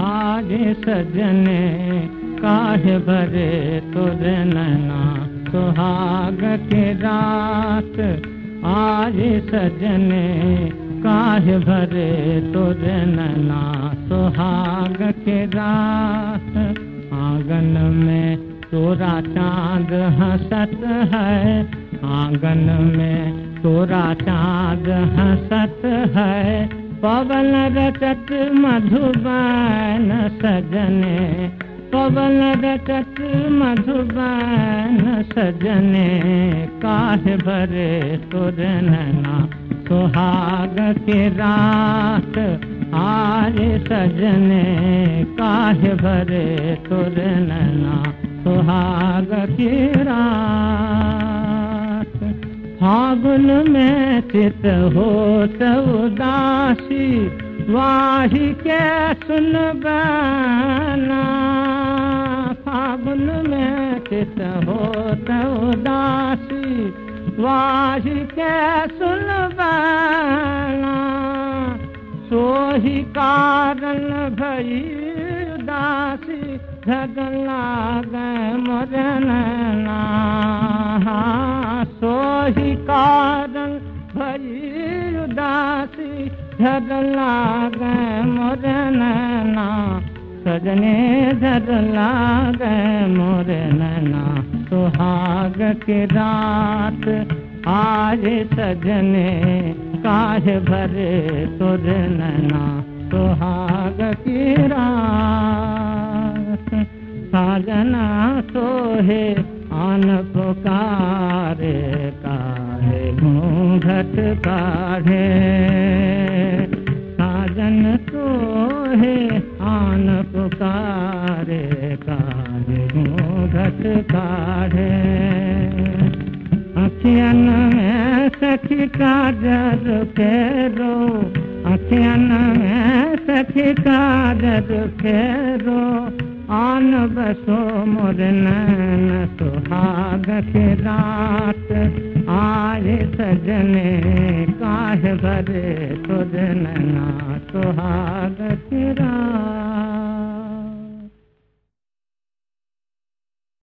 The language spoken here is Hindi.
आज सजने काहे भरे तुझे नैना सुहाग की रात। आज सजने काहे भरे तुझे नैना सुहाग की रात। आंगन में तोरा चांद हंसत है, आंगन में तोरा चांद हंसत है। पवन रचत मधुबन सजने, पवन रचत मधुबन सजने। काहे भरे तुझे नैना सुहाग की रात। आज सजने काहे भरे तुझे नैना सुहाग की रात। फागुन में चित होत उदासी, वाही के सुन बना। फागुन में चित होत उदासी, वाही के सुन बना। सोही कारण भई उदासी, धग लागे मोर नैना। सोही कारण भई उदासी, धग लागे मोर नैना। सजने धग लागे मोर नैना सुहाग की रात। आज सजने काहे भरे तुझे नैना सुहाग की रात। साजना सोहे आन पुकारे, काहे घूंघट काढ़े। साजन सोहे आन पुकारे, काहे घूंघट काढ़े। अखियन में सखी काजर फेरो, अखियन में सखी काजर फेरो। आन बसो मोर नैन सुहाग की रात। आज सजने काहे भरे तुझे नैना सुहाग की रात।